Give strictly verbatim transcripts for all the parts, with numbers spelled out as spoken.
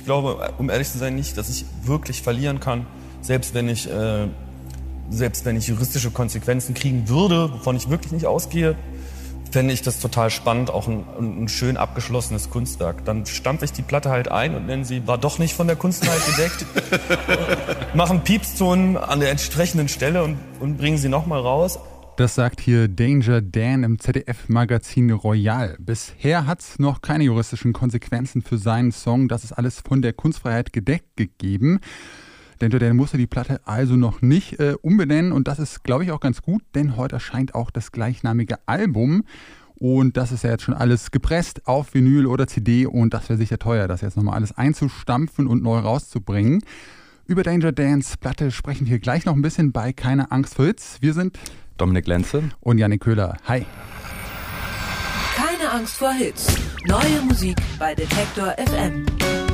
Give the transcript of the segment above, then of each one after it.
Ich glaube, um ehrlich zu sein, nicht, dass ich wirklich verlieren kann, selbst wenn ich, äh, selbst wenn ich juristische Konsequenzen kriegen würde, wovon ich wirklich nicht ausgehe, fände ich das total spannend, auch ein, ein schön abgeschlossenes Kunstwerk. Dann stampfe ich die Platte halt ein und nenne sie, war doch nicht von der Kunstfreiheit gedeckt, mache einen Piepston an der entsprechenden Stelle und, und bringen sie nochmal raus. Das sagt hier Danger Dan im Z D F-Magazin Royal. Bisher hat es noch keine juristischen Konsequenzen für seinen Song. Das ist alles von der Kunstfreiheit gedeckt gegeben. Danger Dan musste die Platte also noch nicht äh, umbenennen. Und das ist, glaube ich, auch ganz gut, denn heute erscheint auch das gleichnamige Album. Und das ist ja jetzt schon alles gepresst auf Vinyl oder C D. Und das wäre sicher teuer, das jetzt nochmal alles einzustampfen und neu rauszubringen. Über Danger Dans Platte sprechen wir gleich noch ein bisschen bei Keine Angst vor Hits. Wir sind Dominik Lenze und Jannik Köhler. Hi. Keine Angst vor Hits. Neue Musik bei Detektor F M.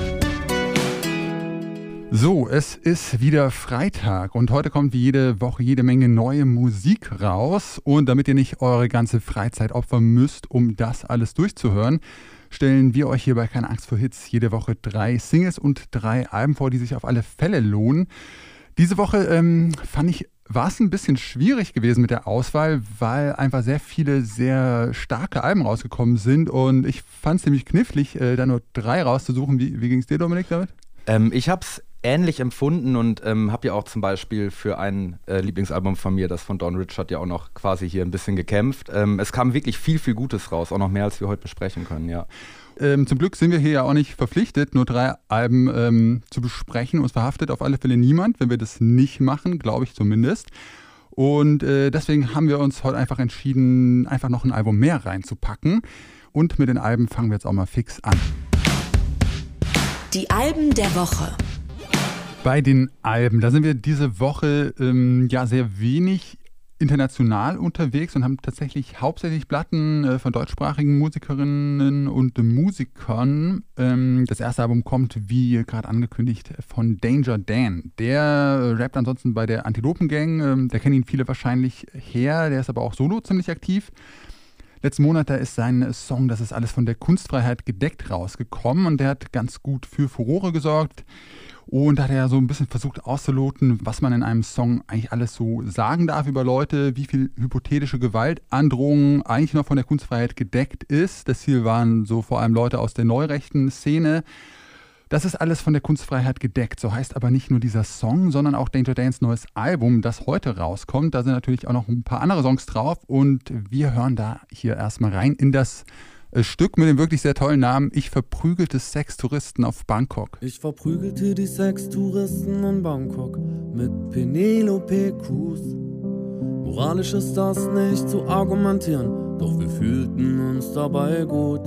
So, es ist wieder Freitag und heute kommt wie jede Woche jede Menge neue Musik raus. Und damit ihr nicht eure ganze Freizeit opfern müsst, um das alles durchzuhören, stellen wir euch hier bei Keine Angst vor Hits jede Woche drei Singles und drei Alben vor, die sich auf alle Fälle lohnen. Diese Woche ähm, fand ich, war es ein bisschen schwierig gewesen mit der Auswahl, weil einfach sehr viele sehr starke Alben rausgekommen sind und ich fand es ziemlich knifflig, äh, da nur drei rauszusuchen. Wie, wie ging es dir, Dominik, damit? Ähm, ich habe es ähnlich empfunden und ähm, habe ja auch zum Beispiel für ein äh, Lieblingsalbum von mir, das von Don Richard, ja auch noch quasi hier ein bisschen gekämpft. Ähm, es kam wirklich viel, viel Gutes raus, auch noch mehr, als wir heute besprechen können, ja. Ähm, zum Glück sind wir hier ja auch nicht verpflichtet, nur drei Alben ähm, zu besprechen. Uns verhaftet auf alle Fälle niemand, wenn wir das nicht machen, glaube ich zumindest. Und äh, deswegen haben wir uns heute einfach entschieden, einfach noch ein Album mehr reinzupacken. Und mit den Alben fangen wir jetzt auch mal fix an. Die Alben der Woche. Bei den Alben, da sind wir diese Woche ähm, ja sehr wenig international unterwegs und haben tatsächlich hauptsächlich Platten äh, von deutschsprachigen Musikerinnen und Musikern. Ähm, das erste Album kommt, wie gerade angekündigt, von Danger Dan. Der äh, rappt ansonsten bei der Antilopen Gang. Ähm, da kennen ihn viele wahrscheinlich her. Der ist aber auch solo ziemlich aktiv. Letzten Monat, da ist sein Song Das ist alles von der Kunstfreiheit gedeckt rausgekommen und der hat ganz gut für Furore gesorgt. Und da hat er so ein bisschen versucht auszuloten, was man in einem Song eigentlich alles so sagen darf über Leute, wie viel hypothetische Gewaltandrohung eigentlich noch von der Kunstfreiheit gedeckt ist. Das Ziel waren so vor allem Leute aus der neurechten Szene. Das ist alles von der Kunstfreiheit gedeckt. So heißt aber nicht nur dieser Song, sondern auch Danger Dans neues Album, das heute rauskommt. Da sind natürlich auch noch ein paar andere Songs drauf und wir hören da hier erstmal rein in das Stück mit dem wirklich sehr tollen Namen Ich verprügelte Sextouristen auf Bangkok. Ich verprügelte die Sextouristen in Bangkok mit Penelope Cruz. Moralisch ist das nicht zu argumentieren, doch wir fühlten uns dabei gut.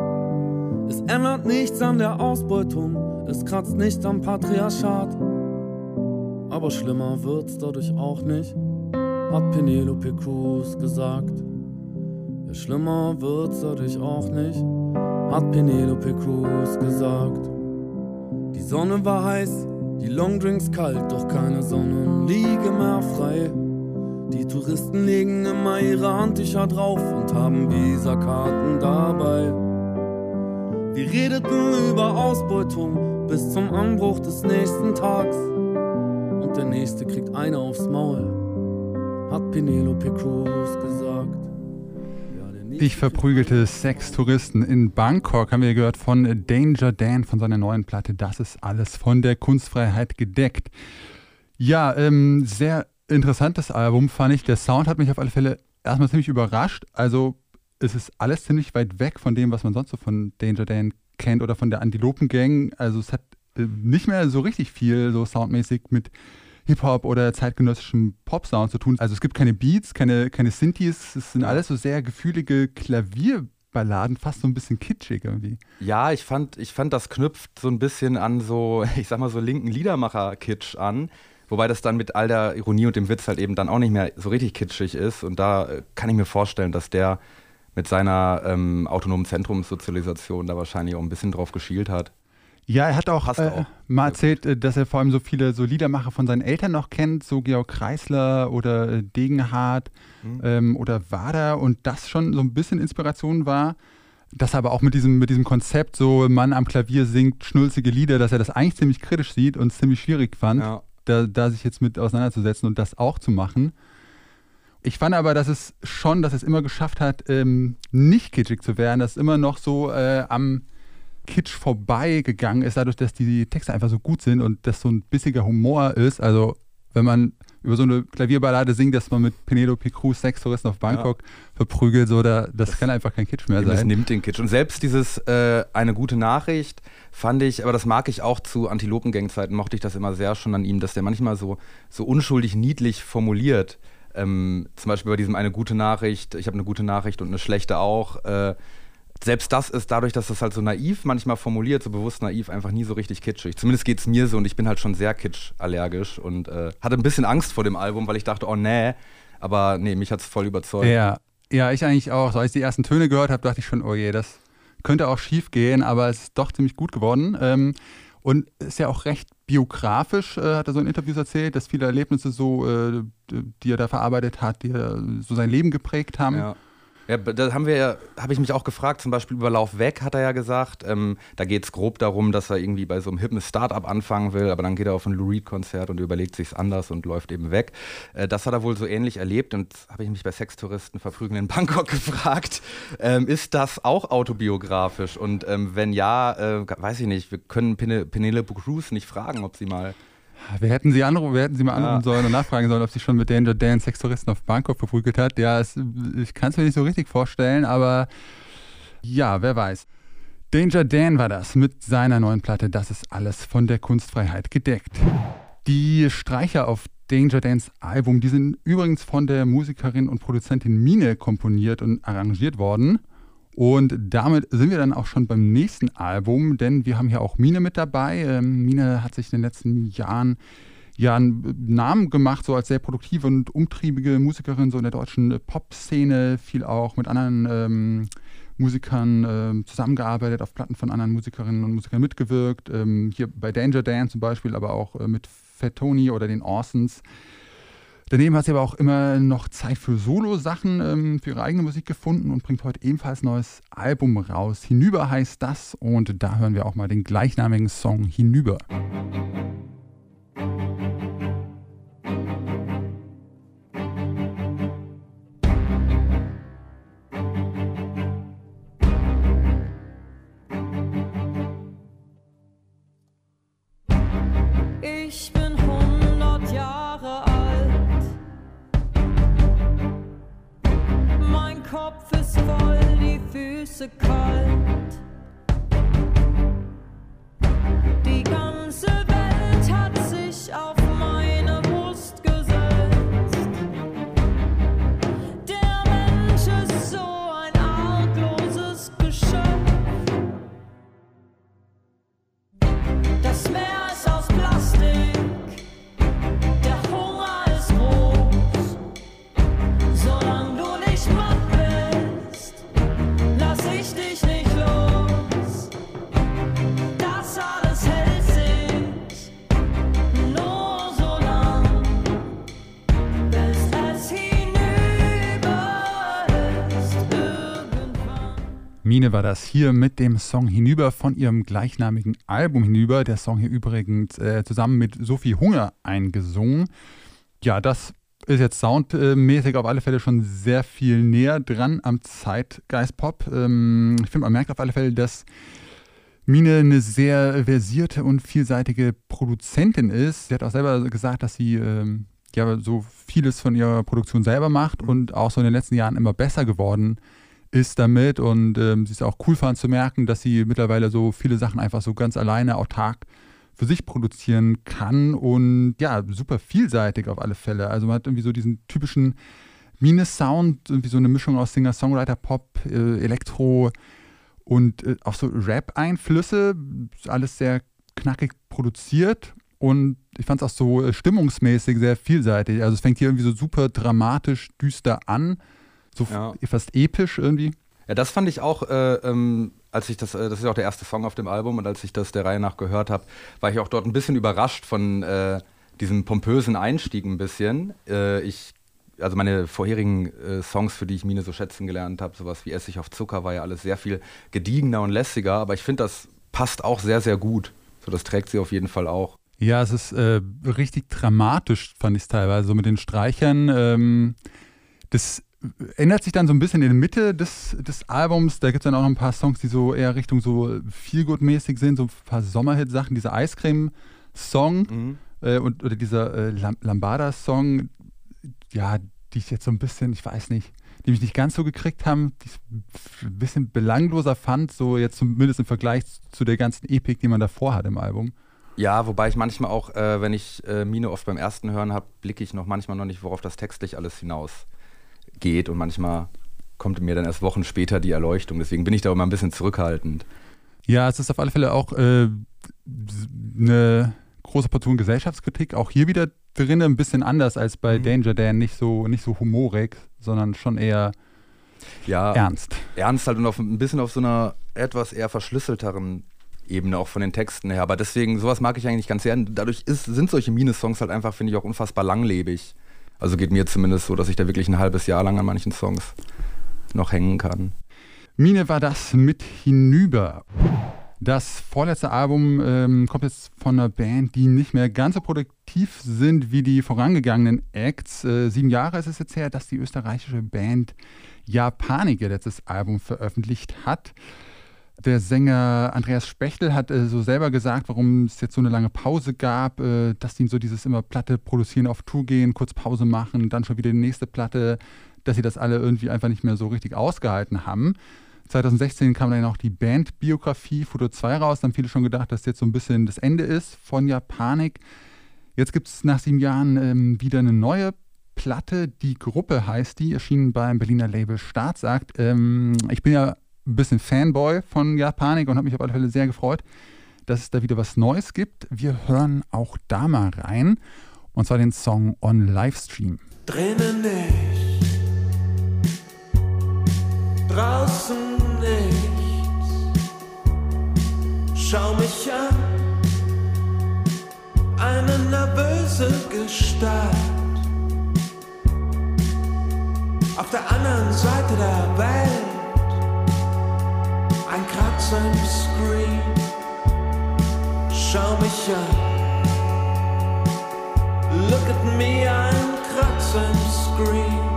Es ändert nichts an der Ausbeutung, es kratzt nicht am Patriarchat. Aber schlimmer wird's dadurch auch nicht, hat Penelope Cruz gesagt. Ja, schlimmer wird's dadurch auch nicht, hat Penelope Cruz gesagt. Die Sonne war heiß, die Longdrinks kalt, doch keine Sonnenliege mehr frei. Die Touristen legen immer ihre Handtücher drauf und haben Visakarten dabei. Wir redeten über Ausbeutung bis zum Anbruch des nächsten Tags. Und der Nächste kriegt eine aufs Maul, hat Penelope Cruz gesagt. Ich verprügelte Sextouristen in Bangkok, haben wir gehört von Danger Dan von seiner neuen Platte. Das ist alles von der Kunstfreiheit gedeckt. Ja, ähm, sehr interessantes Album, fand ich. Der Sound hat mich auf alle Fälle erstmal ziemlich überrascht. Also es ist alles ziemlich weit weg von dem, was man sonst so von Danger Dan kennt oder von der Antilopen Gang. Also es hat äh, nicht mehr so richtig viel so soundmäßig mit Hip-Hop oder zeitgenössischem Pop-Sound zu tun. Also es gibt keine Beats, keine, keine Synthes, es sind alles so sehr gefühlige Klavierballaden, fast so ein bisschen kitschig irgendwie. Ja, ich fand, ich fand, das knüpft so ein bisschen an so, ich sag mal so linken Liedermacher-Kitsch an, wobei das dann mit all der Ironie und dem Witz halt eben dann auch nicht mehr so richtig kitschig ist und da kann ich mir vorstellen, dass der mit seiner ähm, autonomen Zentrumssozialisation da wahrscheinlich auch ein bisschen drauf geschielt hat. Ja, er hat auch, Passt äh, auch. mal erzählt, dass er vor allem so viele so Liedermacher von seinen Eltern noch kennt, so Georg Kreisler oder äh, Degenhardt mhm. ähm, oder Wader und das schon so ein bisschen Inspiration war. dass er aber auch mit diesem, mit diesem Konzept, so Mann am Klavier singt schnulzige Lieder, dass er das eigentlich ziemlich kritisch sieht und es ziemlich schwierig fand, ja. da, da sich jetzt mit auseinanderzusetzen und das auch zu machen. Ich fand aber, dass es schon, dass es immer geschafft hat, ähm, nicht kitschig zu werden, dass es immer noch so äh, am Kitsch vorbeigegangen ist, dadurch, dass die Texte einfach so gut sind und das so ein bissiger Humor ist. Also wenn man über so eine Klavierballade singt, dass man mit Penelope Cruz Sextouristen auf Bangkok ja. verprügelt, so, da, das, das kann einfach kein Kitsch mehr sein. Das nimmt den Kitsch. Und selbst dieses äh, eine gute Nachricht fand ich, aber das mag ich auch zu Antilopengang-Zeiten, mochte ich das immer sehr schon an ihm, dass der manchmal so, so unschuldig niedlich formuliert. Ähm, zum Beispiel bei diesem eine gute Nachricht, ich habe eine gute Nachricht und eine schlechte auch. Äh, selbst das ist dadurch, dass das halt so naiv manchmal formuliert, so bewusst naiv, einfach nie so richtig kitschig. Zumindest geht es mir so und ich bin halt schon sehr kitschallergisch und äh, hatte ein bisschen Angst vor dem Album, weil ich dachte, oh nee, aber nee, mich hat es voll überzeugt. Ja, ja, ich eigentlich auch. So, als ich die ersten Töne gehört habe, dachte ich schon, oh je, das könnte auch schief gehen, aber es ist doch ziemlich gut geworden. Ähm, und ist ja auch recht biografisch, äh, hat er so in Interviews erzählt, dass viele Erlebnisse so, äh, die er da verarbeitet hat, die er, so sein Leben geprägt haben. Ja. Ja, da haben wir ja, habe ich mich auch gefragt, zum Beispiel über Lauf weg hat er ja gesagt, ähm, da geht es grob darum, dass er irgendwie bei so einem hippen Start-up anfangen will, aber dann geht er auf ein Lou Reed-Konzert und überlegt sich's anders und läuft eben weg. Äh, das hat er wohl so ähnlich erlebt und habe ich mich bei Sextouristen verprügeln in Bangkok gefragt, ähm, ist das auch autobiografisch? Und ähm, wenn ja, äh, weiß ich nicht, wir können Pene- Penelope Cruz nicht fragen, ob sie mal... Wir hätten sie anrufen, wir hätten sie mal anrufen ja. sollen und nachfragen sollen, ob sie schon mit Danger Dan Sextouristen auf Bangkok verprügelt hat. Ja, es, ich kann es mir nicht so richtig vorstellen, aber ja, wer weiß. Danger Dan war das mit seiner neuen Platte Das ist alles von der Kunstfreiheit gedeckt. Die Streicher auf Danger Dans Album, die sind übrigens von der Musikerin und Produzentin Mine komponiert und arrangiert worden. Und damit sind wir dann auch schon beim nächsten Album, denn wir haben hier auch Mine mit dabei. Ähm, Mine hat sich in den letzten Jahren ja einen Namen gemacht, so als sehr produktive und umtriebige Musikerin, so in der deutschen Pop-Szene, viel auch mit anderen ähm, Musikern ähm, zusammengearbeitet, auf Platten von anderen Musikerinnen und Musikern mitgewirkt. Ähm, hier bei Danger Dan zum Beispiel, aber auch äh, mit Fat Tony oder den Orsons. Daneben hat sie aber auch immer noch Zeit für Solo-Sachen, ähm, für ihre eigene Musik gefunden und bringt heute ebenfalls ein neues Album raus. Hinüber heißt das und da hören wir auch mal den gleichnamigen Song Hinüber. Ich bin hundert Jahre alt. Mein Kopf ist voll, die Füße kalt. Die ganze Welt hat sich auf meine Brust gesetzt. Der Mensch ist so ein argloses Geschöpf. Das Meer ist aus Plastik. Der Hunger ist groß. Solange du nicht matt bist, lass ich dich nicht los. Das alles hält sich nur so lang, bis es hinüber ist irgendwann. Mine war das hier mit dem Song Hinüber von ihrem gleichnamigen Album Hinüber. Der Song hier übrigens äh, zusammen mit Sophie Hunger eingesungen. Ja, das ist jetzt soundmäßig auf alle Fälle schon sehr viel näher dran am Zeitgeist-Pop. Ähm, ich finde, man merkt auf alle Fälle, dass Mine eine sehr versierte und vielseitige Produzentin ist. Sie hat auch selber gesagt, dass sie ähm, ja so vieles von ihrer Produktion selber macht und auch so in den letzten Jahren immer besser geworden ist damit. Und ähm, sie ist auch cool fand zu merken, dass sie mittlerweile so viele Sachen einfach so ganz alleine autark für sich produzieren kann und ja, super vielseitig auf alle Fälle. Also man hat irgendwie so diesen typischen Mine-Sound, irgendwie so eine Mischung aus Singer-Songwriter, Pop, äh, Elektro und äh, auch so Rap-Einflüsse, alles sehr knackig produziert und ich fand es auch so äh, stimmungsmäßig sehr vielseitig. Also es fängt hier irgendwie so super dramatisch, düster an, so Ja. f- fast episch irgendwie. Ja, das fand ich auch, äh, ähm, als ich das, äh, das ist auch der erste Song auf dem Album und als ich das der Reihe nach gehört habe, war ich auch dort ein bisschen überrascht von äh, diesem pompösen Einstieg ein bisschen. Äh, ich also meine vorherigen äh, Songs, für die ich Mine so schätzen gelernt habe, sowas wie Essig auf Zucker, war ja alles sehr viel gediegener und lässiger, aber ich finde, das passt auch sehr, sehr gut. So, das trägt sie auf jeden Fall auch. Ja, es ist äh, richtig dramatisch, fand ich es teilweise, so mit den Streichern. Ähm, das ändert sich dann so ein bisschen in der Mitte des, des Albums. Da gibt es dann auch noch ein paar Songs, die so eher Richtung so Feelgood-mäßig sind, so ein paar Sommerhit-Sachen. Dieser Eiscreme-Song mhm. äh, und, oder dieser äh, Lambada-Song, ja, die ich jetzt so ein bisschen, ich weiß nicht, die mich nicht ganz so gekriegt haben, die ich ein bisschen belangloser fand, so jetzt zumindest im Vergleich zu der ganzen Epik, die man davor hat im Album. Ja, wobei ich manchmal auch, äh, wenn ich äh, Mine oft beim ersten Hören habe, blicke ich noch manchmal noch nicht, worauf das textlich alles hinausgeht. Und manchmal kommt mir dann erst Wochen später die Erleuchtung. Deswegen bin ich da immer ein bisschen zurückhaltend. Ja, es ist auf alle Fälle auch äh, eine große Portion Gesellschaftskritik. Auch hier wieder drin, ein bisschen anders als bei mhm. Danger Dan. Nicht so, nicht so humorig, sondern schon eher ja, ernst. Ernst halt und auf, ein bisschen auf so einer etwas eher verschlüsselteren Ebene auch von den Texten her, aber deswegen, sowas mag ich eigentlich ganz gerne. Dadurch ist, sind solche Mine-Songs halt einfach, finde ich, auch unfassbar langlebig. Also geht mir zumindest so, dass ich da wirklich ein halbes Jahr lang an manchen Songs noch hängen kann. Mine war das mit Hinüber. Das vorletzte Album ähm, kommt jetzt von einer Band, die nicht mehr ganz so produktiv sind wie die vorangegangenen Acts. Äh, sieben Jahre ist es jetzt her, dass die österreichische Band Japanik ihr letztes Album veröffentlicht hat. Der Sänger Andreas Spechtel hat äh, so selber gesagt, warum es jetzt so eine lange Pause gab, äh, dass ihnen so dieses immer Platte produzieren, auf Tour gehen, kurz Pause machen, dann schon wieder die nächste Platte, dass sie das alle irgendwie einfach nicht mehr so richtig ausgehalten haben. zwanzig sechzehn kam dann auch die Bandbiografie Foto zwei raus, dann haben viele schon gedacht, dass jetzt so ein bisschen das Ende ist von Japanik. Jetzt gibt es nach sieben Jahren ähm, wieder eine neue Platte, Die Gruppe heißt die, erschienen beim Berliner Label Staatsakt. Ähm, ich bin ja ein bisschen Fanboy von Japanik und habe mich auf alle Fälle sehr gefreut, dass es da wieder was Neues gibt. Wir hören auch da mal rein, und zwar den Song On Livestream. Drinnen nicht, draußen nichts, schau mich an, eine nervöse Gestalt, auf der anderen Seite der Welt. Ein Kratzer im Screen, schau mich an. Look at me, ein Kratzer im Screen.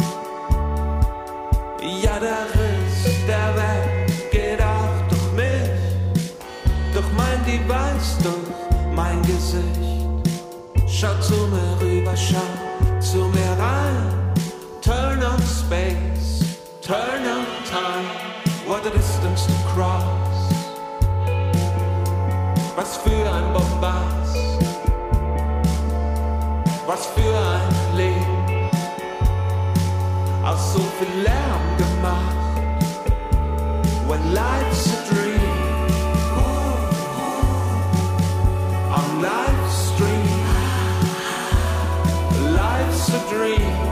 Ja, der Riss der Welt geht auch durch mich, durch mein Device, durch mein Gesicht. Schau zu mir rüber, schau zu mir rein. Turn on space, turn on time. What a distance to cross. Was für ein Bombast, was für ein Leben, aus so viel Lärm gemacht. When life's a dream, on Livestream, life's a dream.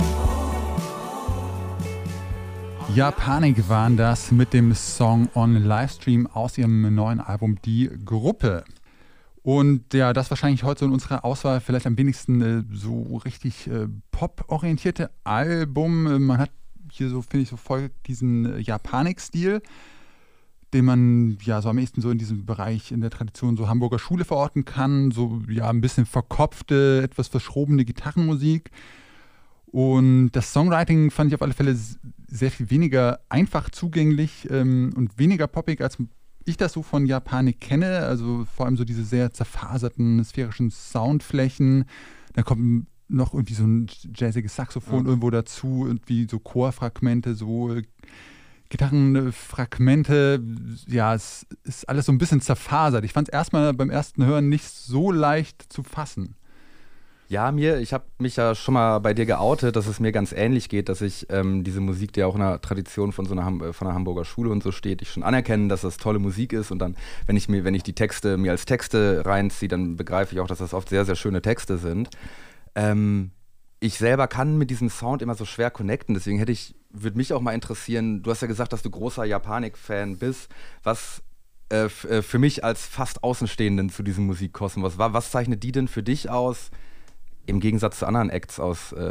Japanik waren das mit dem Song On Livestream aus ihrem neuen Album Die Gruppe. Und ja, das wahrscheinlich heute so in unserer Auswahl vielleicht am wenigsten äh, so richtig äh, pop-orientierte Album. Man hat hier so, finde ich, so voll diesen äh, Japanik-Stil, den man ja so am ehesten so in diesem Bereich in der Tradition so Hamburger Schule verorten kann. So ja ein bisschen verkopfte, etwas verschrobene Gitarrenmusik. Und das Songwriting fand ich auf alle Fälle sehr viel weniger einfach zugänglich ähm, und weniger poppig, als ich das so von Japanik kenne. Also vor allem so diese sehr zerfaserten, sphärischen Soundflächen. Dann kommt noch irgendwie so ein jazziges Saxophon ja. irgendwo dazu, irgendwie so Chorfragmente, so äh, Gitarrenfragmente. Ja, es ist alles so ein bisschen zerfasert. Ich fand es erstmal beim ersten Hören nicht so leicht zu fassen. Ja, mir, ich habe mich ja schon mal bei dir geoutet, dass es mir ganz ähnlich geht, dass ich ähm, diese Musik, die ja auch in der Tradition von so einer, Ham- von einer Hamburger Schule und so steht, ich schon anerkenne, dass das tolle Musik ist, und dann, wenn ich mir, wenn ich die Texte mir als Texte reinziehe, dann begreife ich auch, dass das oft sehr, sehr schöne Texte sind. Ähm, ich selber kann mit diesem Sound immer so schwer connecten, deswegen hätte ich, würde mich auch mal interessieren, du hast ja gesagt, dass du großer Japanik-Fan bist, was äh, f- äh, für mich als fast Außenstehenden zu diesem Musikkosmos war, was zeichnet die denn für dich aus? Im Gegensatz zu anderen Acts aus äh,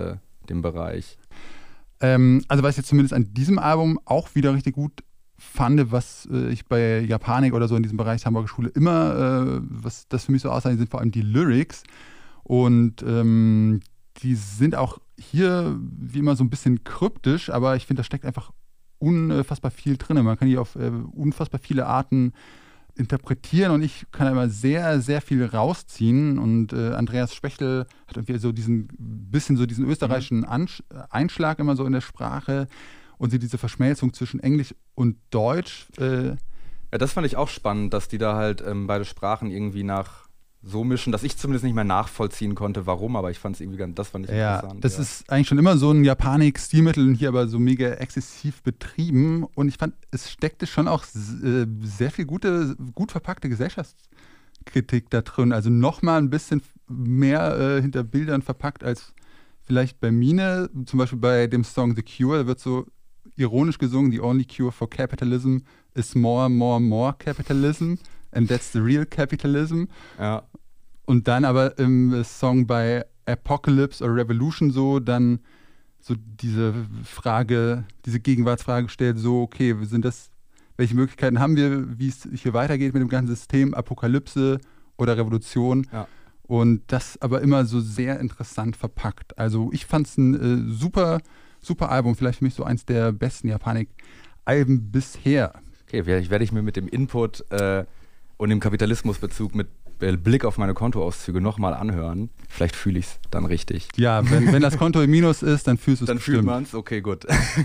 dem Bereich. Ähm, also was ich jetzt zumindest an diesem Album auch wieder richtig gut fand, was äh, ich bei Japanik oder so in diesem Bereich der Hamburger Schule immer, äh, was das für mich so aussah, sind vor allem die Lyrics. Und ähm, die sind auch hier wie immer so ein bisschen kryptisch, aber ich finde, da steckt einfach unfassbar viel drin. Man kann die auf äh, unfassbar viele Arten interpretieren und ich kann immer sehr, sehr viel rausziehen. Und äh, Andreas Spechtel hat irgendwie so diesen bisschen so diesen österreichischen Ansch- Einschlag immer so in der Sprache und sie diese Verschmelzung zwischen Englisch und Deutsch. Äh ja, das fand ich auch spannend, dass die da halt ähm, beide Sprachen irgendwie nach so mischen, dass ich zumindest nicht mehr nachvollziehen konnte, warum, aber ich fand es irgendwie ganz, das fand ich ja, interessant. Das ja. ist eigentlich schon immer so ein Japanik-Stilmittel und hier aber so mega exzessiv betrieben und ich fand, es steckte schon auch äh, sehr viel gute, gut verpackte Gesellschaftskritik da drin, also nochmal ein bisschen mehr äh, hinter Bildern verpackt als vielleicht bei Mine, zum Beispiel bei dem Song The Cure, da wird so ironisch gesungen, the only cure for capitalism is more, more, more capitalism. And that's the real capitalism. Ja. Und dann aber im Song bei Apocalypse or Revolution so dann so diese Frage, diese Gegenwartsfrage stellt, so okay, sind das, welche Möglichkeiten haben wir, wie es hier weitergeht mit dem ganzen System, Apokalypse oder Revolution. Ja. Und das aber immer so sehr interessant verpackt. Also ich fand es ein äh, super, super Album, vielleicht für mich so eins der besten Japanik-Alben bisher. Okay, vielleicht werde ich mir mit dem Input äh und im Kapitalismusbezug mit Blick auf meine Kontoauszüge nochmal anhören. Vielleicht fühle ich es dann richtig. Ja, wenn, wenn das Konto im Minus ist, dann fühlst du es Dann fühlt man es, okay, gut.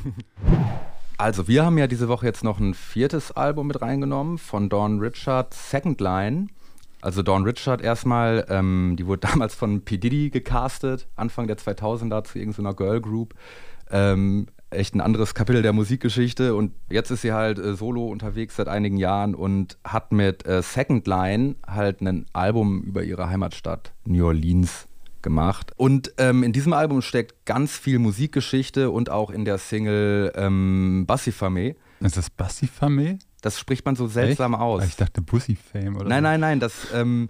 Also, wir haben ja diese Woche jetzt noch ein viertes Album mit reingenommen von Dawn Richard, Second Line. Also Dawn Richard erstmal, ähm, die wurde damals von P. Diddy gecastet, Anfang der zweitausender zu irgendeiner Girl Group. Ähm, echt ein anderes Kapitel der Musikgeschichte und jetzt ist sie halt äh, solo unterwegs seit einigen Jahren und hat mit äh, Second Line halt ein Album über ihre Heimatstadt New Orleans gemacht. Und ähm, in diesem Album steckt ganz viel Musikgeschichte und auch in der Single ähm, Bussy-Fame. Ist das Bussy-Fame? Das spricht man so seltsam Echt? aus. Ich dachte Bussy-Fame oder Nein, so. nein, nein, das ähm,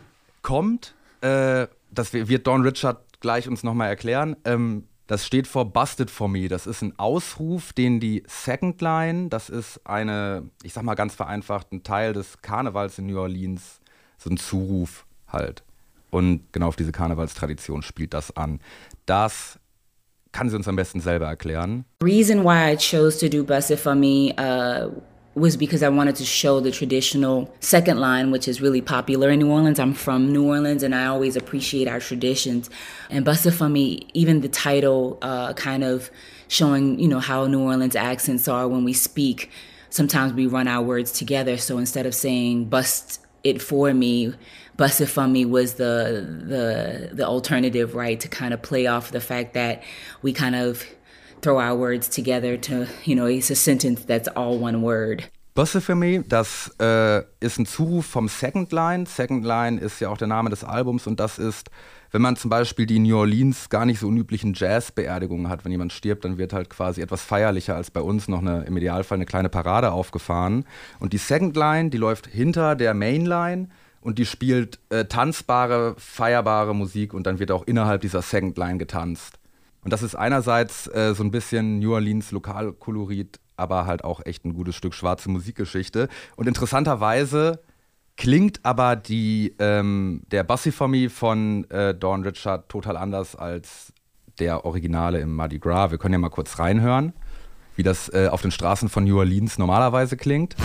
kommt, äh, das wird Dawn Richard gleich uns nochmal erklären, ähm, das steht vor Busted for Me. Das ist ein Ausruf, den die Second Line, das ist eine, ich sag mal ganz vereinfacht, ein Teil des Karnevals in New Orleans, so ein Zuruf halt. Und genau auf diese Karnevalstradition spielt das an. Das kann sie uns am besten selber erklären. Reason why I chose to do Busted for Me uh was because I wanted to show the traditional second line, which is really popular in New Orleans. I'm from New Orleans, and I always appreciate our traditions. And Busted for Me, even the title, uh, kind of showing, you know, how New Orleans accents are when we speak. Sometimes we run our words together. So instead of saying bust it for me, Busted for Me was the the the alternative, right? To kind of play off the fact that we kind of throw our words together to, you know, it's a sentence that's all one word. Busted for Me, das äh, ist ein Zuruf vom Second Line. Second Line ist ja auch der Name des Albums und das ist, wenn man zum Beispiel die New Orleans gar nicht so unüblichen Jazz-Beerdigungen hat, wenn jemand stirbt, dann wird halt quasi etwas feierlicher als bei uns noch eine, im Idealfall eine kleine Parade aufgefahren. Und die Second Line, die läuft hinter der Mainline und die spielt äh, tanzbare, feierbare Musik und dann wird auch innerhalb dieser Second Line getanzt. Und das ist einerseits äh, so ein bisschen New Orleans Lokalkolorit, aber halt auch echt ein gutes Stück schwarze Musikgeschichte. Und interessanterweise klingt aber die, ähm, der Bussy-Fame von äh, Dawn Richard total anders als der Originale im Mardi Gras. Wir können ja mal kurz reinhören, wie das äh, auf den Straßen von New Orleans normalerweise klingt.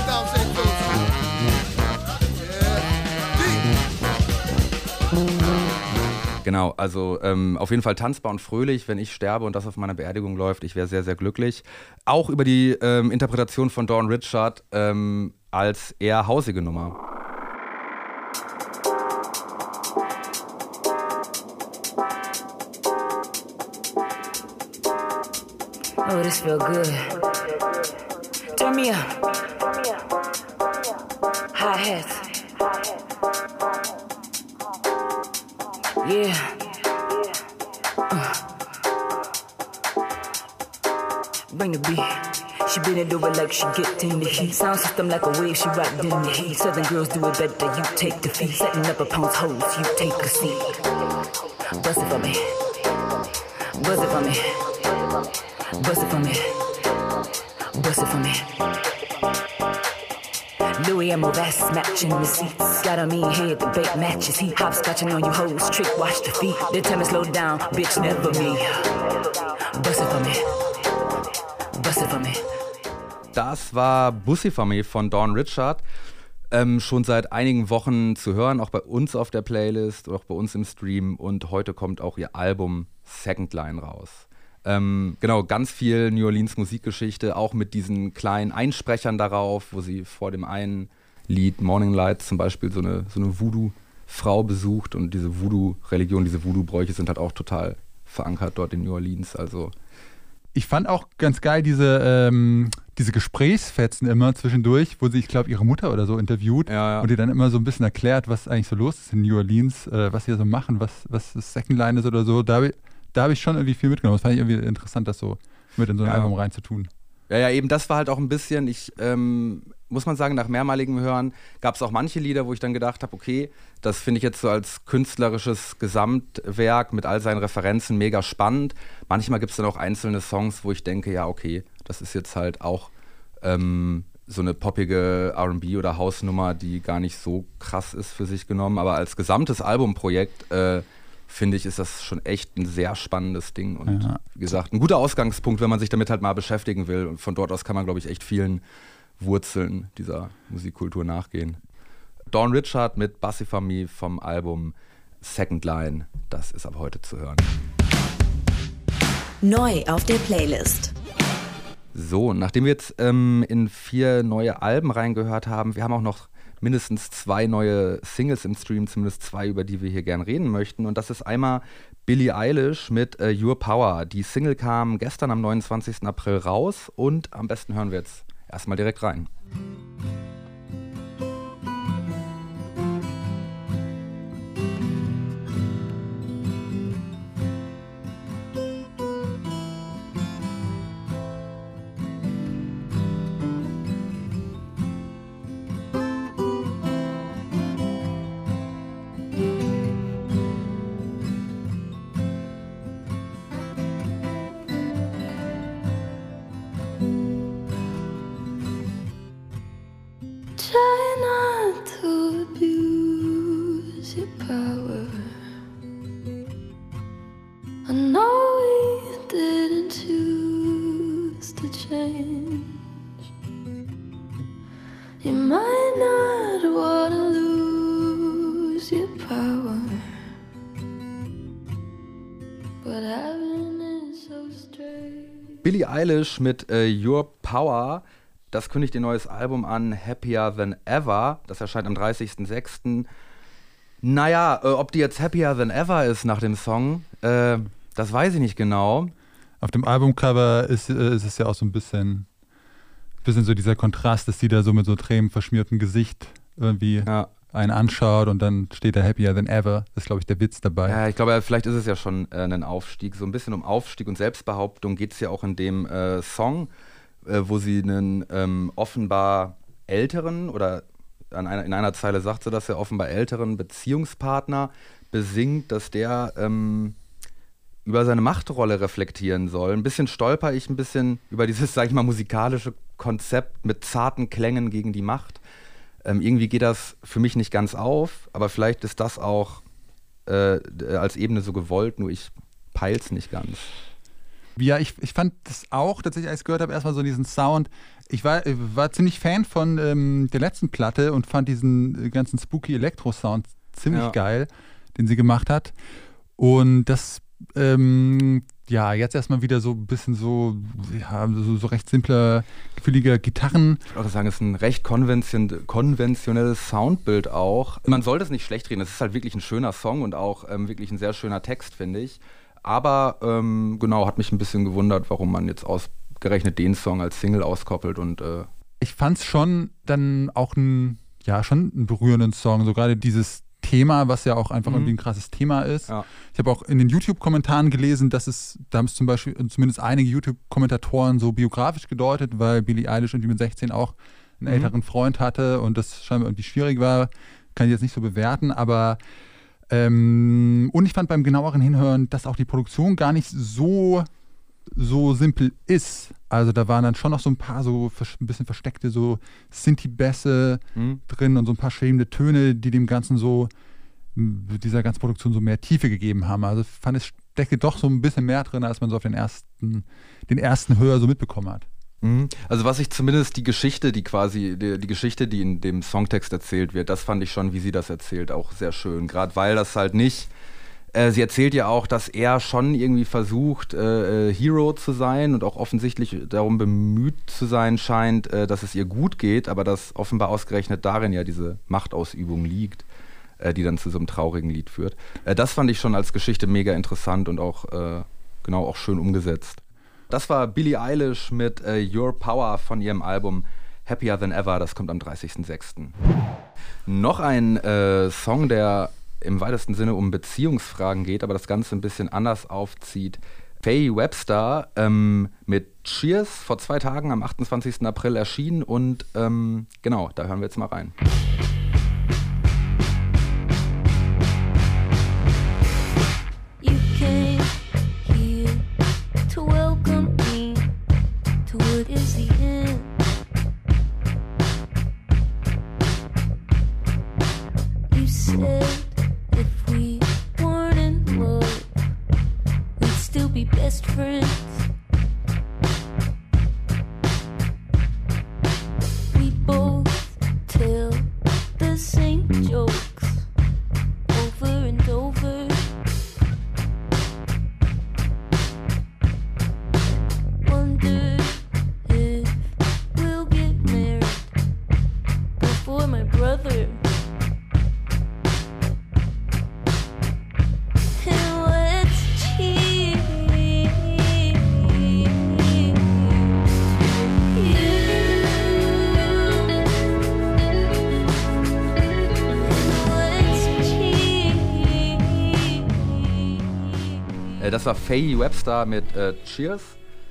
Genau, also ähm, auf jeden Fall tanzbar und fröhlich. Wenn ich sterbe und das auf meiner Beerdigung läuft, ich wäre sehr, sehr glücklich. Auch über die ähm, Interpretation von Dawn Richard ähm, als eher hausige Nummer. Oh, this feel good. Turn me up. Hi-hats. Yeah. Uh. Bring the beat. She bend it over like she get in the heat. Sound system like a wave, she rocked in the heat. Southern girls do it better, you take the feet. Setting up a pound's hose, you take a seat. Bust it for me. Bust it for me. Bust it for me. Bust it for me. Louis and Moves matching receipts. Got a mean head, the bait matches heat. Hopscotching on you hoes, trick watch the feet. They tell me slow down, bitch, never me. Bust it for me. Bust it for me. Das war Bussifamy von Dawn Richard. Ähm, schon seit einigen Wochen zu hören, auch bei uns auf der Playlist, auch bei uns im Stream. Und heute kommt auch ihr Album Second Line raus. Ähm, genau, ganz viel New Orleans Musikgeschichte, auch mit diesen kleinen Einsprechern darauf, wo sie vor dem einen Lied Morning Light zum Beispiel so eine, so eine Voodoo-Frau besucht und diese Voodoo-Religion, diese Voodoo-Bräuche sind halt auch total verankert dort in New Orleans, also ich fand auch ganz geil diese, ähm, diese Gesprächsfetzen immer zwischendurch, wo sie, ich glaube, ihre Mutter oder so interviewt ja, ja. und die dann immer so ein bisschen erklärt, was eigentlich so los ist in New Orleans, äh, was sie da so machen, was, was das Second Line ist oder so. Da, da habe ich schon irgendwie viel mitgenommen. Das fand ich irgendwie interessant, das so mit in so ein ja. Album reinzutun. Ja, ja, eben das war halt auch ein bisschen, ich ähm, muss man sagen, nach mehrmaligem Hören gab es auch manche Lieder, wo ich dann gedacht habe, okay, das finde ich jetzt so als künstlerisches Gesamtwerk mit all seinen Referenzen mega spannend. Manchmal gibt es dann auch einzelne Songs, wo ich denke, ja, okay, das ist jetzt halt auch ähm, so eine poppige R und B- oder House-Nummer, die gar nicht so krass ist für sich genommen. Aber als gesamtes Albumprojekt äh, finde ich, ist das schon echt ein sehr spannendes Ding und ja. wie gesagt, ein guter Ausgangspunkt, wenn man sich damit halt mal beschäftigen will und von dort aus kann man, glaube ich, echt vielen Wurzeln dieser Musikkultur nachgehen. Dawn Richard mit Bussifamy vom Album Second Line, das ist ab heute zu hören. Neu auf der Playlist. So, nachdem wir jetzt ähm, in vier neue Alben reingehört haben, wir haben auch noch mindestens zwei neue Singles im Stream, zumindest zwei, über die wir hier gern reden möchten. Und das ist einmal Billie Eilish mit äh, Your Power. Die Single kam gestern am neunundzwanzigsten April raus und am besten hören wir jetzt erstmal direkt rein. Billie Eilish mit äh, Your Power, das kündigt ihr neues Album an, Happier Than Ever, das erscheint am dreißigsten sechsten Naja, äh, ob die jetzt Happier Than Ever ist nach dem Song, äh, das weiß ich nicht genau. Auf dem Albumcover ist, äh, ist es ja auch so ein bisschen, bisschen so dieser Kontrast, dass sie da so mit so tränenverschmiertem Gesicht irgendwie ja. einen anschaut und dann steht da Happier Than Ever. Das ist, glaube ich, der Witz dabei. Ja, ich glaube, vielleicht ist es ja schon äh, ein Aufstieg. So ein bisschen um Aufstieg und Selbstbehauptung geht es ja auch in dem äh, Song, äh, wo sie einen ähm, offenbar älteren oder an einer, in einer Zeile sagt sie das ja, offenbar älteren Beziehungspartner besingt, dass der ähm, über seine Machtrolle reflektieren soll. Ein bisschen stolper ich ein bisschen über dieses, sag ich mal, musikalische Konzept mit zarten Klängen gegen die Macht. Ähm, irgendwie geht das für mich nicht ganz auf, aber vielleicht ist das auch äh, als Ebene so gewollt, nur ich peil's nicht ganz. Ja, ich, ich fand das auch, tatsächlich, als ich gehört habe, erstmal so diesen Sound. Ich war, war ziemlich Fan von ähm, der letzten Platte und fand diesen ganzen spooky Elektro-Sound ziemlich ja. geil, den sie gemacht hat. Und das, ähm, ja, jetzt erstmal wieder so ein bisschen so, ja, so, so recht simpler, gefühliger Gitarren. Ich würde auch sagen, es ist ein recht konvention- konventionelles Soundbild auch. Man soll das nicht schlecht reden, es ist halt wirklich ein schöner Song und auch ähm, wirklich ein sehr schöner Text, finde ich. Aber ähm, genau, hat mich ein bisschen gewundert, warum man jetzt ausgerechnet den Song als Single auskoppelt. Und äh ich fand es schon dann auch ein, ja, schon einen berührenden Song, so gerade dieses Thema, was ja auch einfach mhm. irgendwie ein krasses Thema ist. Ja. Ich habe auch in den YouTube-Kommentaren gelesen, dass es, da haben es zum Beispiel zumindest einige YouTube-Kommentatoren so biografisch gedeutet, weil Billie Eilish irgendwie mit sechzehn auch einen mhm. älteren Freund hatte und das scheinbar irgendwie schwierig war. Kann ich jetzt nicht so bewerten, aber Ähm, und ich fand beim genaueren Hinhören, dass auch die Produktion gar nicht so, so simpel ist. Also da waren dann schon noch so ein paar so ein bisschen versteckte so Synthi-Bässe mhm. drin und so ein paar schwebende Töne, die dem Ganzen so, dieser ganzen Produktion so mehr Tiefe gegeben haben. Also ich fand, es steckte doch so ein bisschen mehr drin, als man so auf den ersten, den ersten Hör so mitbekommen hat. Also was ich zumindest die Geschichte, die quasi, die, die Geschichte, die in dem Songtext erzählt wird, das fand ich schon, wie sie das erzählt, auch sehr schön. Gerade weil das halt nicht, äh, sie erzählt ja auch, dass er schon irgendwie versucht, äh, Hero zu sein und auch offensichtlich darum bemüht zu sein scheint, äh, dass es ihr gut geht, aber dass offenbar ausgerechnet darin ja diese Machtausübung liegt, äh, die dann zu so einem traurigen Lied führt. Äh, das fand ich schon als Geschichte mega interessant und auch, äh, genau, auch schön umgesetzt. Das war Billie Eilish mit äh, Your Power von ihrem Album Happier Than Ever. Das kommt am dreißigsten sechsten Noch ein äh, Song, der im weitesten Sinne um Beziehungsfragen geht, aber das Ganze ein bisschen anders aufzieht. Faye Webster ähm, mit Cheers, vor zwei Tagen am achtundzwanzigsten April erschienen. Und ähm, genau, da hören wir jetzt mal rein. You came here to welcome me to what is the end. You said if we weren't in love, we'd still be best friends. We both tell the same jokes over and over. Wonder if we'll get married before my brother. And let's cheer. Äh, das war Faye Webster mit äh, Cheers.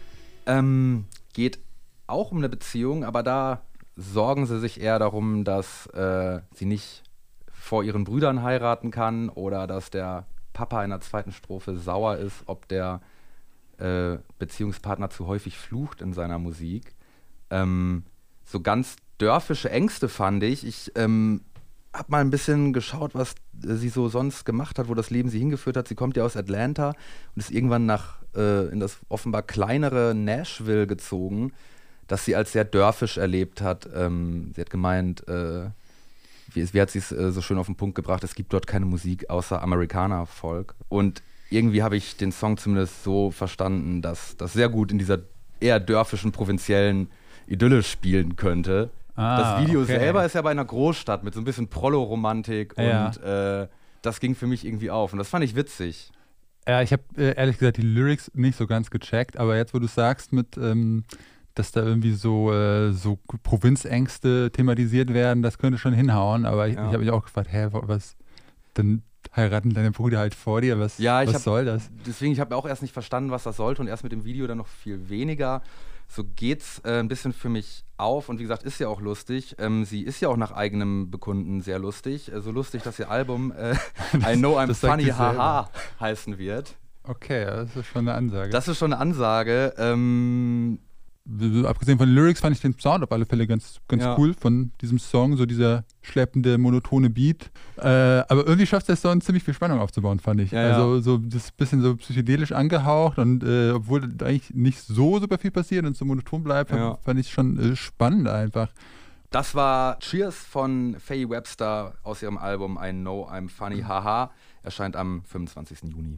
Ähm, geht auch um eine Beziehung, aber da sorgen sie sich eher darum, dass äh, sie nicht vor ihren Brüdern heiraten kann oder dass der Papa in der zweiten Strophe sauer ist, ob der äh, Beziehungspartner zu häufig flucht in seiner Musik. Ähm, so ganz dörfische Ängste fand ich. Ich ähm, habe mal ein bisschen geschaut, was äh, sie so sonst gemacht hat, wo das Leben sie hingeführt hat. Sie kommt ja aus Atlanta und ist irgendwann nach äh, in das offenbar kleinere Nashville gezogen, das sie als sehr dörfisch erlebt hat. Ähm, sie hat gemeint, äh, wie, wie hat sie es äh, so schön auf den Punkt gebracht, es gibt dort keine Musik außer Amerikaner-Folk. Und irgendwie habe ich den Song zumindest so verstanden, dass das sehr gut in dieser eher dörfischen, provinziellen Idylle spielen könnte. Ah, das Video okay. selber ist ja bei einer Großstadt mit so ein bisschen Prollo-Romantik ja. und äh, das ging für mich irgendwie auf und das fand ich witzig. Ja, ich habe äh, ehrlich gesagt die Lyrics nicht so ganz gecheckt, aber jetzt, wo du sagst, mit, ähm, dass da irgendwie so, äh, so Provinzängste thematisiert werden, das könnte schon hinhauen, aber ich, ja. ich habe mich auch gefragt, hä, was, dann heiraten deine Brüder halt vor dir, was, ja, was hab, soll das? Deswegen, ich habe auch erst nicht verstanden, was das sollte und erst mit dem Video dann noch viel weniger. So geht's äh, ein bisschen für mich auf und wie gesagt, ist ja auch lustig. Ähm, sie ist ja auch nach eigenem Bekunden sehr lustig. Äh, so lustig, dass ihr Album äh, I Know I'm Funny Haha heißen wird. Okay, das ist schon eine Ansage. Das ist schon eine Ansage. Ähm, Abgesehen von den Lyrics fand ich den Sound auf alle Fälle ganz, ganz ja. cool von diesem Song, so dieser schleppende, monotone Beat. Äh, aber irgendwie schafft der Song ziemlich viel Spannung aufzubauen, fand ich. Ja, also ja. so das bisschen so psychedelisch angehaucht und äh, obwohl eigentlich nicht so super viel passiert und so monoton bleibt, ja. fand ich schon äh, spannend einfach. Das war Cheers von Faye Webster aus ihrem Album I Know I'm Funny Haha. Erscheint am fünfundzwanzigsten Juni.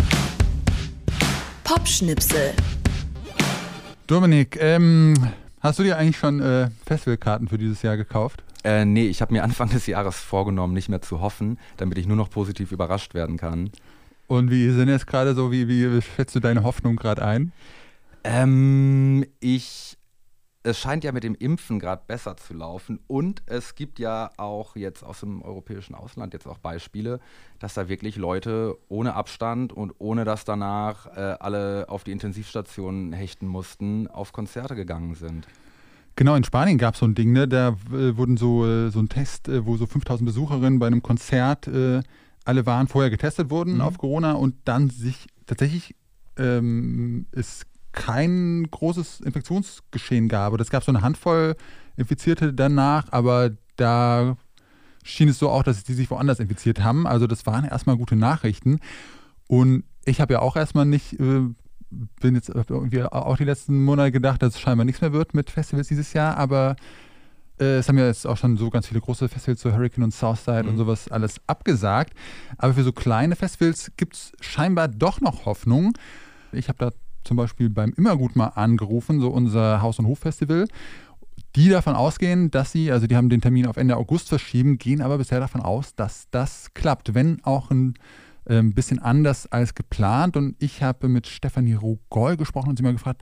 Popschnipsel. Dominik, ähm, hast du dir eigentlich schon äh, Festivalkarten für dieses Jahr gekauft? Äh, nee, ich habe mir Anfang des Jahres vorgenommen, nicht mehr zu hoffen, damit ich nur noch positiv überrascht werden kann. Und wie sind jetzt gerade so, wie, wie schätzt du deine Hoffnung gerade ein? Ähm, ich, es scheint ja mit dem Impfen gerade besser zu laufen und es gibt ja auch jetzt aus dem europäischen Ausland jetzt auch Beispiele, dass da wirklich Leute ohne Abstand und ohne dass danach äh, alle auf die Intensivstationen hechten mussten, auf Konzerte gegangen sind. Genau, in Spanien gab es so ein Ding, ne? Da äh, wurden so, äh, so ein Test, äh, wo so fünftausend Besucherinnen bei einem Konzert äh, alle waren, vorher getestet wurden Mhm. auf Corona und dann sich tatsächlich ähm, es kein großes Infektionsgeschehen gab. Und es gab so eine Handvoll Infizierte danach, aber da schien es so auch, dass die sich woanders infiziert haben. Also das waren erstmal gute Nachrichten. Und ich habe ja auch erstmal nicht, äh, bin jetzt irgendwie auch die letzten Monate gedacht, dass es scheinbar nichts mehr wird mit Festivals dieses Jahr, aber äh, es haben ja jetzt auch schon so ganz viele große Festivals, so Hurricane und Southside Mhm. und sowas alles abgesagt. Aber für so kleine Festivals gibt es scheinbar doch noch Hoffnung. Ich habe da zum Beispiel beim Immergut mal angerufen, so unser Haus- und Hof-Festival, die davon ausgehen, dass sie, also die haben den Termin auf Ende August verschieben, gehen aber bisher davon aus, dass das klappt, wenn auch ein äh, bisschen anders als geplant. Und ich habe mit Stefanie Rogol gesprochen und sie mal gefragt,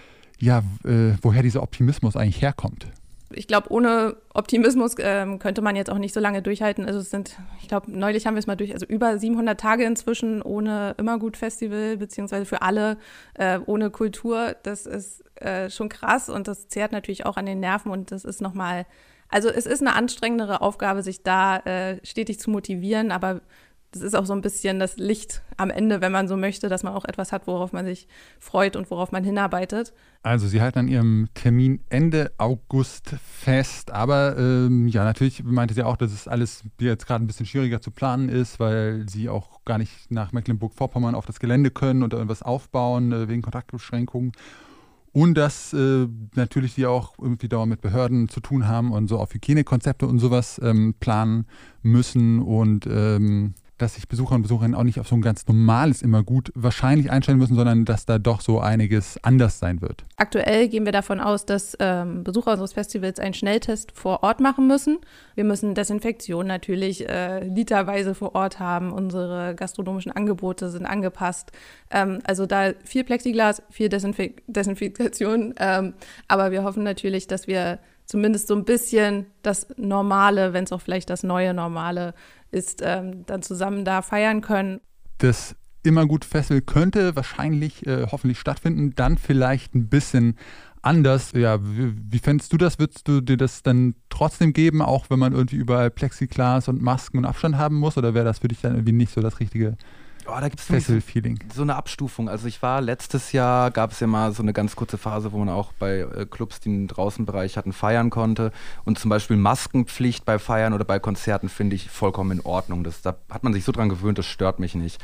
ja, äh, woher dieser Optimismus eigentlich herkommt. Ich glaube, ohne Optimismus ähm, könnte man jetzt auch nicht so lange durchhalten. Also es sind, ich glaube, neulich haben wir es mal durch, also über siebenhundert Tage inzwischen ohne Immergut-Festival, beziehungsweise für alle äh, ohne Kultur. Das ist äh, schon krass und das zehrt natürlich auch an den Nerven und das ist nochmal, also es ist eine anstrengendere Aufgabe, sich da äh, stetig zu motivieren, aber das ist auch so ein bisschen das Licht am Ende, wenn man so möchte, dass man auch etwas hat, worauf man sich freut und worauf man hinarbeitet. Also sie halten an ihrem Termin Ende August fest, aber ähm, ja, natürlich meinte sie auch, dass es alles jetzt gerade ein bisschen schwieriger zu planen ist, weil sie auch gar nicht nach Mecklenburg-Vorpommern auf das Gelände können und irgendwas aufbauen äh, wegen Kontaktbeschränkungen. Und dass äh, natürlich sie auch irgendwie dauernd mit Behörden zu tun haben und so auf Hygienekonzepte und sowas ähm, planen müssen und ähm, dass sich Besucher und Besucherinnen auch nicht auf so ein ganz normales Immergut wahrscheinlich einstellen müssen, sondern dass da doch so einiges anders sein wird. Aktuell gehen wir davon aus, dass ähm, Besucher unseres Festivals einen Schnelltest vor Ort machen müssen. Wir müssen Desinfektion natürlich äh, literweise vor Ort haben. Unsere gastronomischen Angebote sind angepasst. Ähm, also da viel Plexiglas, viel Desinfek- Desinfektion. Ähm, aber wir hoffen natürlich, dass wir zumindest so ein bisschen das Normale, wenn es auch vielleicht das neue Normale ist, ähm, dann zusammen da feiern können. Das Immergut-Festival könnte wahrscheinlich, äh, hoffentlich stattfinden, dann vielleicht ein bisschen anders. Ja, wie, wie fändest du das? Würdest du dir das dann trotzdem geben, auch wenn man irgendwie überall Plexiglas und Masken und Abstand haben muss? Oder wäre das für dich dann irgendwie nicht so das richtige Oh, da gibt es Festival-Feeling? so eine Abstufung. Also ich war letztes Jahr, gab es ja mal so eine ganz kurze Phase, wo man auch bei äh, Clubs, die einen Draußenbereich hatten, feiern konnte. Und zum Beispiel Maskenpflicht bei Feiern oder bei Konzerten finde ich vollkommen in Ordnung. Das, da hat man sich so dran gewöhnt, das stört mich nicht.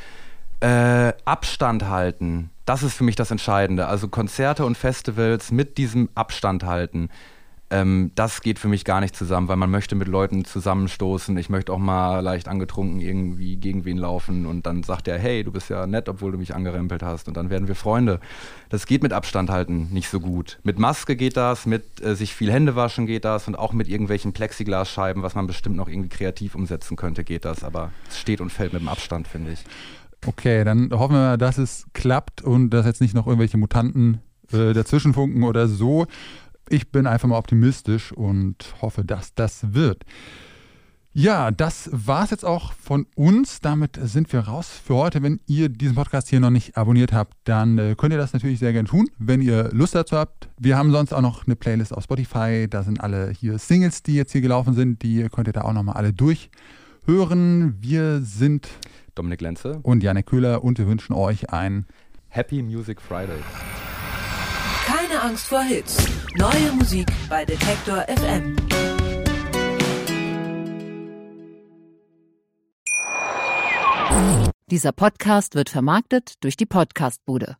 Äh, Abstand halten, das ist für mich das Entscheidende. Also Konzerte und Festivals mit diesem Abstand halten. Ähm, das geht für mich gar nicht zusammen, weil man möchte mit Leuten zusammenstoßen. Ich möchte auch mal leicht angetrunken irgendwie gegen wen laufen und dann sagt er, hey, du bist ja nett, obwohl du mich angerempelt hast und dann werden wir Freunde. Das geht mit Abstand halten nicht so gut. Mit Maske geht das, mit äh, sich viel Hände waschen geht das und auch mit irgendwelchen Plexiglasscheiben, was man bestimmt noch irgendwie kreativ umsetzen könnte, geht das. Aber es steht und fällt mit dem Abstand, finde ich. Okay, dann hoffen wir mal, dass es klappt und dass jetzt nicht noch irgendwelche Mutanten äh, dazwischen funken oder so. Ich bin einfach mal optimistisch und hoffe, dass das wird. Ja, das war es jetzt auch von uns. Damit sind wir raus für heute. Wenn ihr diesen Podcast hier noch nicht abonniert habt, dann äh, könnt ihr das natürlich sehr gerne tun, wenn ihr Lust dazu habt. Wir haben sonst auch noch eine Playlist auf Spotify. Da sind alle hier Singles, die jetzt hier gelaufen sind. Die könnt ihr da auch nochmal alle durchhören. Wir sind Dominik Lenze und Janek Köhler und wir wünschen euch ein Happy Music Friday. Keine Angst vor Hits. Neue Musik bei Detektor F M. Dieser Podcast wird vermarktet durch die Podcastbude.